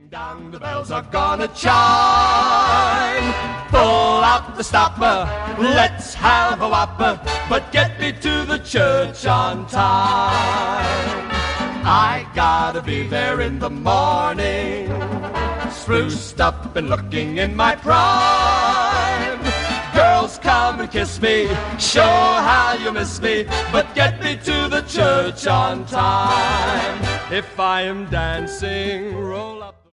Dong, the bells are gonna chime. Pull out the stopper, let's have a whopper, but get me to the church on time. I gotta be there in the morning, spruced up and looking in my prime. Girls, come and kiss me, show how you miss me, but get me to the church on time. If I am dancing, roll up.